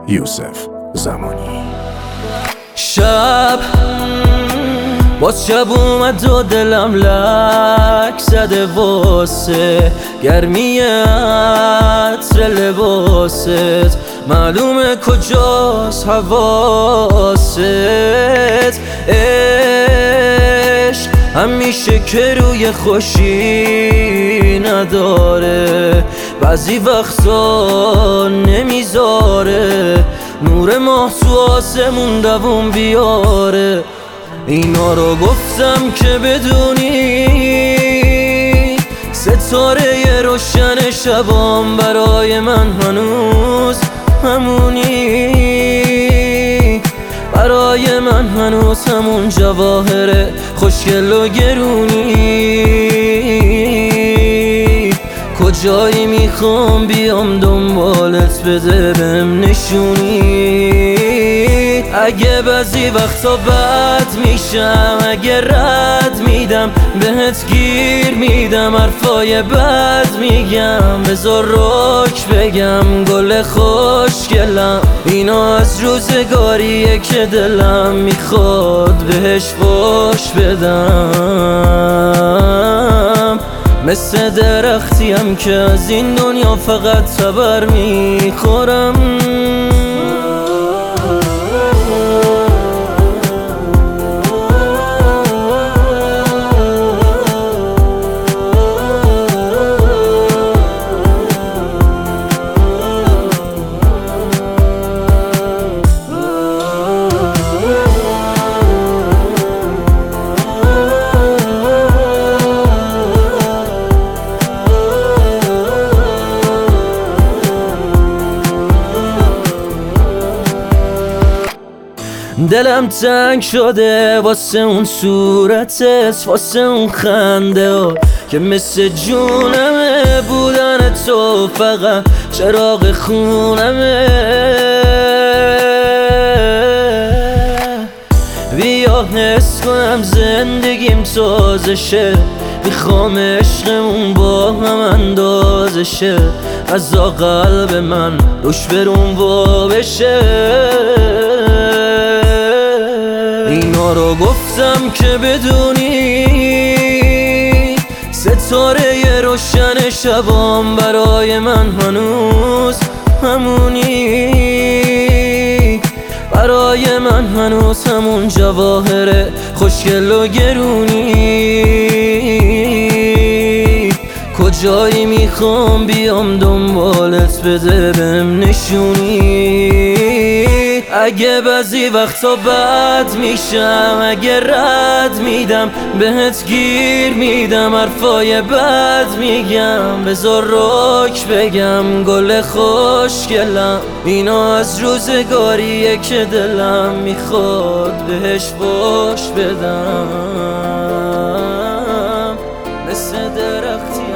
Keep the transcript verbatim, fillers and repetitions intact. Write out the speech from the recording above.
یوسف زمانی. شب باز شب اومد و دلم لک زده واسه گرمی عطر لباست، معلومه کجاست حواست. عشق همیشه که روی خوشی نداره، بعضی وقتا نمیذاره نور ماه تو آسمون دووم بیاره. اینا رو گفتم که بدونی ستاره روشن شبام برای من هنوز همونی، برای من هنوز همون جواهر خوشگل و گرونی. کجایی میخوام بیام دنبالت بده بهم نشونی. اگه بعضی وقتا بد میشم، اگه رد میدم بهت گیر میدم، حرفای بد میگم بذار رک بگم گل خوشگلم. اینا از روزگاریه که دلم میخواد بهش فوش بدم، مثل درختیم که از این دنیا فقط تبر میخورم. دلم تنگ شده واسه اون صورتت، واسه اون خنده ها که مثل جونمه. بودن تو فقط چراغ خونمه. بیا حس کنم زندگیم تازه شه، میخوام عشقمون با هم اندازه شه، از قلب من روش برون وا بشه. اینا رو گفتم که بدونی ستاره روشن شبام برای من هنوز همونی، برای من هنوز همون جواهر خوشگل و گرونی. کجایی میخوام بیام دنبالت بده بهم نشونی. اگه بعضی وقتا بد میشم، اگه رد میدم بهت گیر میدم، حرفای بد میگم بذار رک بگم گل خوشگلم. اینا از روزگاریه که دلم میخواد بهش فوش بدم، مثل درختی